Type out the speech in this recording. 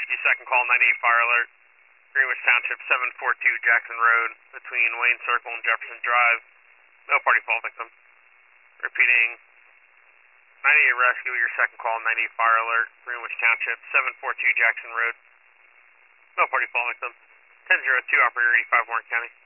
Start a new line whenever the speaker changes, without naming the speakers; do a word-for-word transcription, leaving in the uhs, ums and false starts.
Rescue, second call, ninety-eight fire alert. Greenwich Township, seven forty-two Jackson Road, between Wayne Circle and Jefferson Drive. No party fall victim. Repeating, ninety-eight Rescue, your second call, ninety-eight fire alert. Greenwich Township, seven forty-two Jackson Road. No party fall victim. ten zero two, operator eighty-five Warren County.